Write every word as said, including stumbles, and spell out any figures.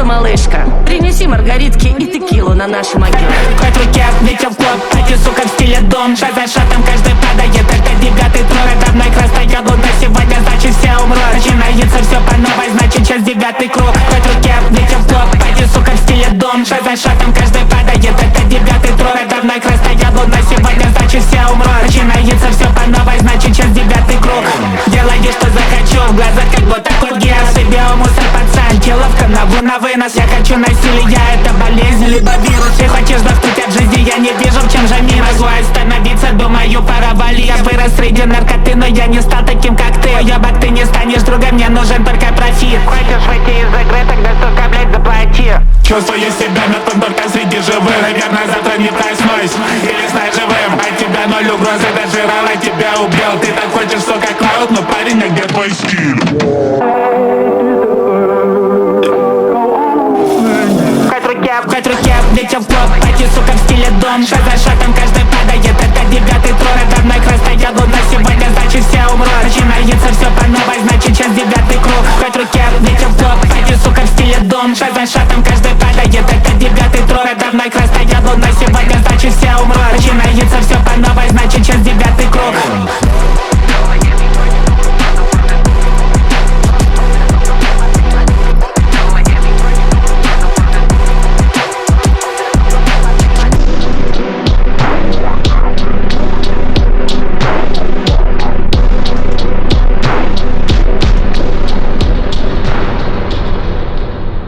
что, малышка, принеси маргаритки и текилу на наши могилы. Хоть в руке, ведь в клуб, эти сука в стиле дом. Шаг за шагом каждый падает, это девятый трон. Это мной красная луна, сегодня значит все умрут. Начинается все по новой, значит сейчас девятый круг. Хоть в руке, ведь в клуб, эти сука в стиле дом. Шаг за шагом каждый падает, это девятый трон. Это мной красная луна, сегодня значит все умрут. Начинается все по новой, значит сейчас девятый круг. Делаю, что захочу, в глазах как будто круги. Я себе у мусор пацан, киловка на на вынос. Я хочу насилия, это болезнь, либо вирус. Ты хочешь заткнуть от жизни, я не вижу, в чем же мир. Могу остановиться, думаю, пора валить. Я вырос среди наркоты, но я не стал таким, как ты. Ебак, ты не станешь другом, мне нужен только профит. Хочешь выйти из игры, тогда, сука, блядь, заплати. Чувствую себя мертвым только среди живых. Наверное, завтра не проснусь или снай живым. От тебя ноль угрозы, дожирала, тебя убил. Ты так хочешь, сука, клауд, но парень, а где твой стиль? Хоть в руке, ведь в клуб, эти сука в стиле дом. Шаг за шагом каждый падает, это девятый трон. Это мной красная луна, сегодня значит все умрут. Начинается